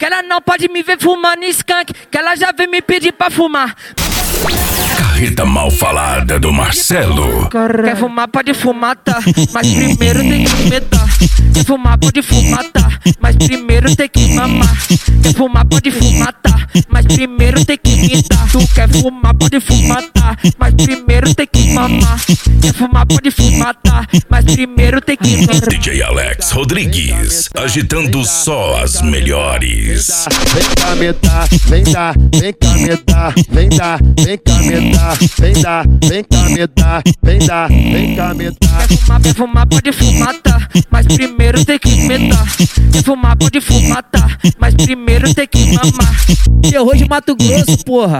que ela não pode me ver fumando skunk, que ela já vem me pedir pra fumar. Carreta mal falada do Marcelo. Quer fumar, pode fumar, tá? Mas primeiro tem que medar. Quer fumar, pode fumar, tá? Mas primeiro tem que mamar. Quer fumar, pode fumar, tá? Mas primeiro tem que me dar. Tu quer fumar, pode fumar, tá? Mas primeiro tem que mamar. Quer fumar, pode fumar, tá? Mas primeiro tem que me dar. DJ Alex Rodrigues, agitando só as melhores. Vem cá me dar, vem dar, vem cá me dar, vem dar, vem cá me dar, vem dar, vem cá me dar, vem dar, vem cá me dar. Quer fumar, pode fumar, tá? Mas primeiro tem que me dar. Quer fumar, pode fumar, tá? Mas primeiro tem que mamar. Terror de Mato Grosso, porra.